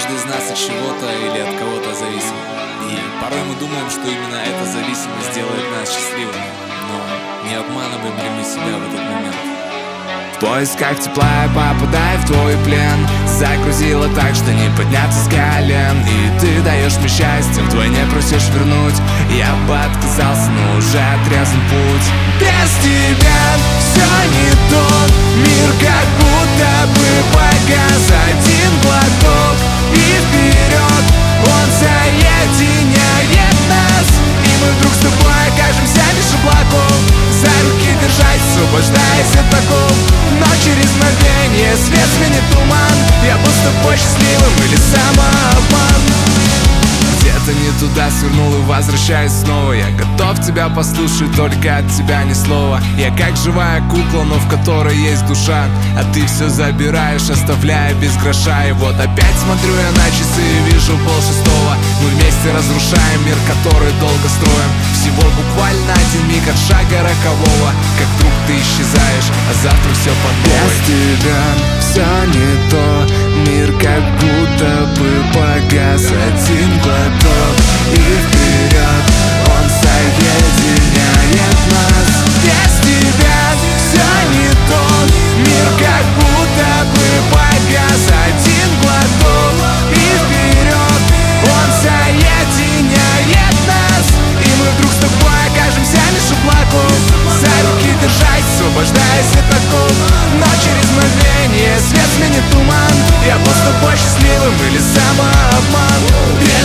Каждый из нас от чего-то или от кого-то зависим. И порой мы думаем, что именно эта зависимость делает нас счастливыми. Но не обманываем ли мы себя в этот момент? В поисках тепла я попадаю в твой плен. Загрузила так, что не подняться с колен. И ты даешь мне счастье, вдвойне просишь вернуть. Я бы отказался, но уже отрезан путь. Без тебя все не то. Мир как будто бы погас. Один глоток и вперед. Он соединяет нас. И мы вдруг с тобой окажемся меж облаков. За руки держась, освобождаясь от оков. Но через мгновение свет сменит туман. Я был с тобой счастливым или самообман. Где-то не туда свернул и возвращаюсь снова. Я готов тебя послушать, только от тебя ни слова. Я как живая кукла, но в которой есть душа. А ты все забираешь, оставляя без гроша. И вот опять смотрю я на часы и вижу 5:30. Мы вместе разрушаем мир, который долго строим. Всего буквально один миг от шага рокового. Как вдруг ты исчезаешь, а завтра все по новой. Без тебя все не то. Мир как будто бы погас. Один глоток и вперед. Он соединяет нас. Без тебя все не то. Мир как будто бы погас. Один глоток и вперед. Он соединяет нас. И мы вдруг с тобой окажемся меж облаков. За руки держась, освобождаясь от оков. Но через мгновение свет сменит туман. Я был с тобой счастливым или самообман.